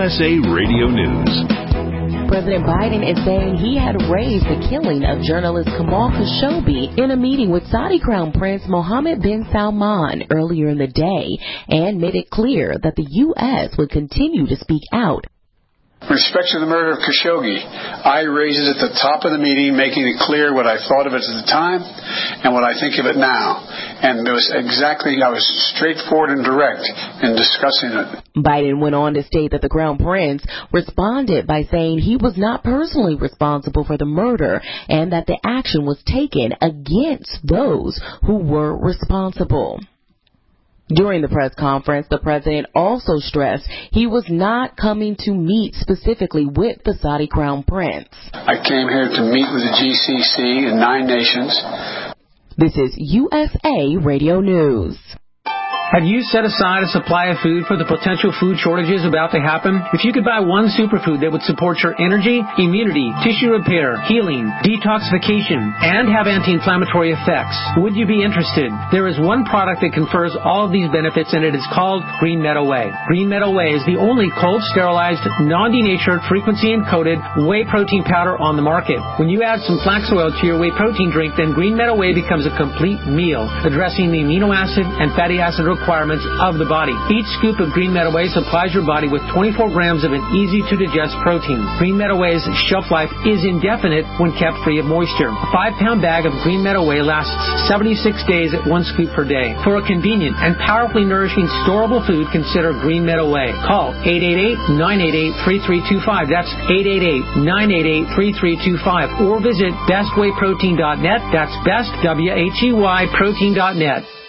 USA Radio News. President Biden is saying he had raised the killing of journalist Jamal Khashoggi in a meeting with Saudi Crown Prince Mohammed bin Salman earlier in the day and made it clear that the U.S. would continue to speak out. With respect to the murder of Khashoggi, I raised it at the top of the meeting, making it clear what I thought of it at the time and what I think of it now. And I was straightforward and direct in discussing it. Biden went on to state that the Crown Prince responded by saying he was not personally responsible for the murder and that the action was taken against those who were responsible. During the press conference, the president also stressed he was not coming to meet specifically with the Saudi Crown Prince. I came here to meet with the GCC and 9 nations. This is USA Radio News. Have you set aside a supply of food for the potential food shortages about to happen? If you could buy one superfood that would support your energy, immunity, tissue repair, healing, detoxification, and have anti-inflammatory effects, would you be interested? There is one product that confers all of these benefits, and it is called Green Meadow Whey. Green Meadow Whey is the only cold, sterilized, non-denatured, frequency-encoded whey protein powder on the market. When you add some flax oil to your whey protein drink, then Green Meadow Whey becomes a complete meal, addressing the amino acid and fatty acid requirements of the body. Each scoop of Green Meadow Whey supplies your body with 24 grams of an easy-to-digest protein. Green Meadow Whey's shelf life is indefinite when kept free of moisture. A 5-pound bag of Green Meadow Whey lasts 76 days at 1 scoop per day. For a convenient and powerfully nourishing storable food, consider Green Meadow Whey. Call 888-988-3325. That's 888-988-3325. Or visit bestwheyprotein.net. That's best, W-H-E-Y, protein.net.